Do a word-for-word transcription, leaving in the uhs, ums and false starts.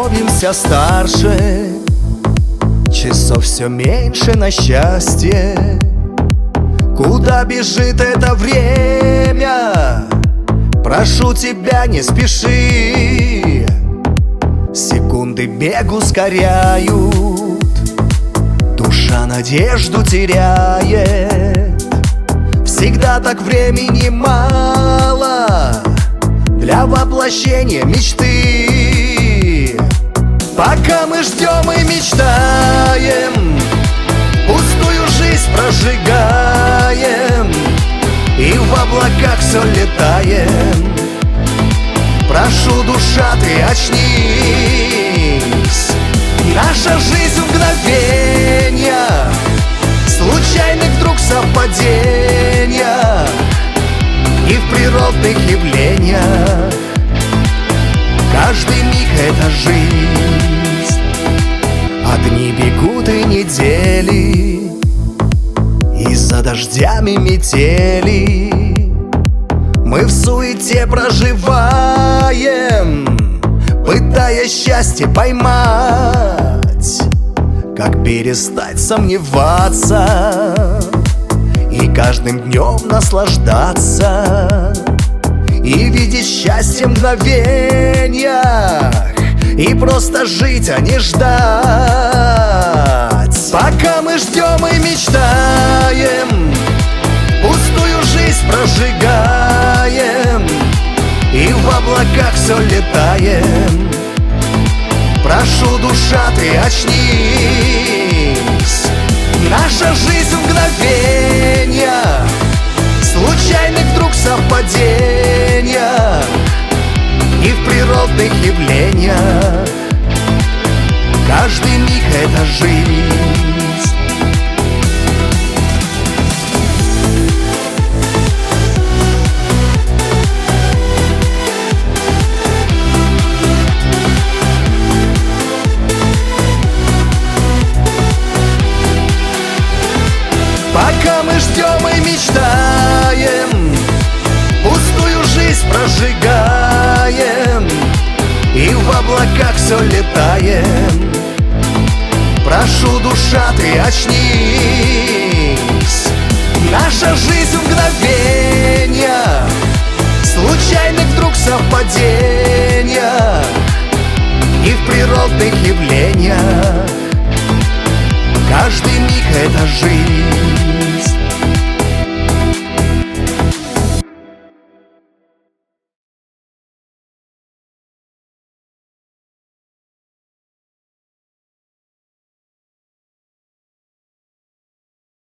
становимся старше, часов все меньше на счастье. Куда бежит это время? Прошу тебя, не спеши. Секунды бег ускоряют, душа надежду теряет. Всегда так времени мало для воплощения мечты. Пока мы ждем и мечтаем, пустую жизнь прожигаем и в облаках все летаем. Прошу, душа, ты очнись. Наша жизнь в мгновениях, случайных вдруг совпадениях и в природных явлениях. Каждый миг — это жизнь. А дни бегут и недели, и за дождями метели. Мы в суете проживаем, пытаясь счастье поймать. Как перестать сомневаться и каждым днем наслаждаться, и видеть счастье в мгновениях, и просто жить, а не ждать. Пока мы ждем и мечтаем, пустую жизнь прожигаем и в облаках все летаем. Прошу, душа, ты очнись. Наша жизнь в мгновениях, случайных вдруг совпадениях и в природных явлениях. Каждый миг — это жизнь. Пока мы ждем и мечтаем, пустую жизнь прожигаем и в облаках все летаем. Прошу, душа, ты очнись. Наша жизнь в мгновениях, случайных вдруг совпадениях и в природных явлениях. Каждый миг — это жизнь.